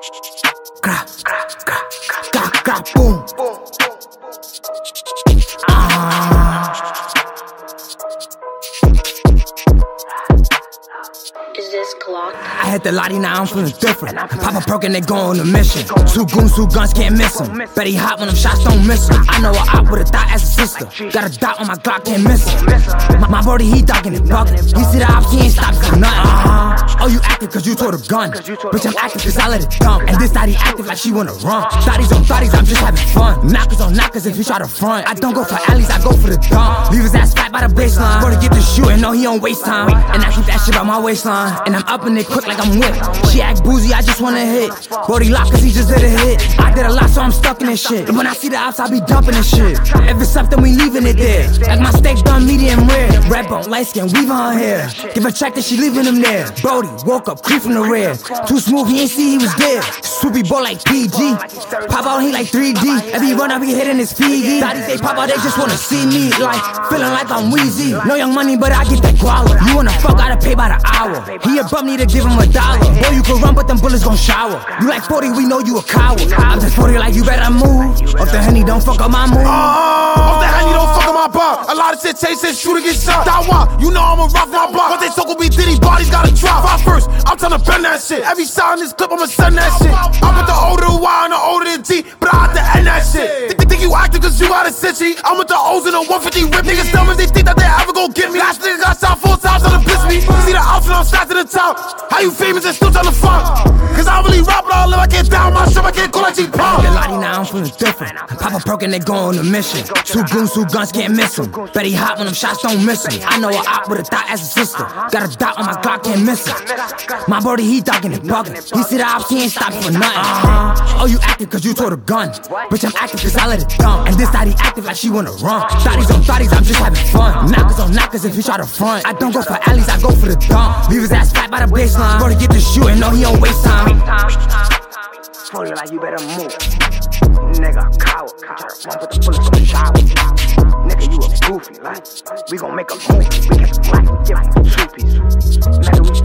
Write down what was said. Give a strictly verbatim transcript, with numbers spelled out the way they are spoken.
Gra, gra, gra, gra, gra, boom. Ah. Is this clock? I hit the lottie, now I'm feeling different. Pop a perk and they go on a mission. Two goons, two guns, can't miss him. Bet he hot when them shots don't miss him. I know a op with a thought as a sister. Got a dot on my Glock, can't miss him. My, my brody, he dogging it bucket. You see the ops, he ain't stopped for nothing. Uh-huh. Oh, you acting cause you tore the gun. Bitch, I'm acting cause I let it dump. And this thotty active like she wanna run. Thotties on thotties, I'm just having fun. Knockers on knockers if you try to front. I don't go for alleys, I go for the dump. Leave his ass flat by the baseline. Brody get the shooting, no, he don't waste time. And I keep that shit on my waistline. And I'm up in it quick like I'm whipped. She act boozy, I just wanna hit. Brody lock cause he just did a hit. I did a lot so I'm stuck in this shit. And when I see the ops, I be dumping this shit. If it's up then we leaving it there. Like my steak done medium rare. Red bone, light skin, weave on her hair. Give a check that she leaving him there. Brody woke up, creep from the rear. Too smooth, he ain't see he was there. Swoopy boy like P G. Pop out, he like three D. Every run I be hitting his P E. Thotties they pop out, they just wanna see me. Like, feeling like I'm Weezy. No young money, but I get that guala. You wanna fuck, gotta pay by the hour. He above me to give him a dollar. Boy, you can run, but them bullets gon' shower. You like forty, we know you a coward. I'm just forty like you better move. Off the Henny, don't fuck up my move. Uh, off the Henny, don't fuck up my bar. A lot of shit chasing, shooter get shot. That one, you know I'ma rock my bar. But they talk be Diddy, bodies gotta drop. Five first, I'm tryna bend that shit. Every shot in this clip, I'ma send that shit. I'm with the older the Y and the older the T, but I have to end that shit. Think, think you acting cause you got a city. I'm with the O's and the one fifty rip. Niggas tell me they think that they ever gon' get me. Last nigga got shot four times on the piss me. See the outfit, I'm stacked to the top. How you famous and still tryna fuck? Cause I really rap it all if I get down my shit, I can't call like G-Pop. The lottie, now I'm feeling different. Pop a perk and they go on a mission. Two goons, two guns, can't miss him. Bet he hot when them shots don't miss him. I know a op with a thought as a sister. Got a dot on my Glock, can't miss him. My brody, he dogging it bucket. He see the ops, he ain't stopping for nothing. Uh-huh. Oh, you acting cause you tore the gun. Bitch, I'm acting cause I let it dump. And this thotty active like she wanna run. Thotties on thotties, I'm just having fun. Knockers on knockers if you try to front. I don't go for alleys, I go for the dump. Leave his ass flat by the baseline. Brody get the shooting, no, he don't waste time. forty like you better move. Nigga, coward. Try to run with the bullets from the shower. Nigga, you a goofy. Like, we gon' make a movie. We get some black, give him two pieces. Nigga, we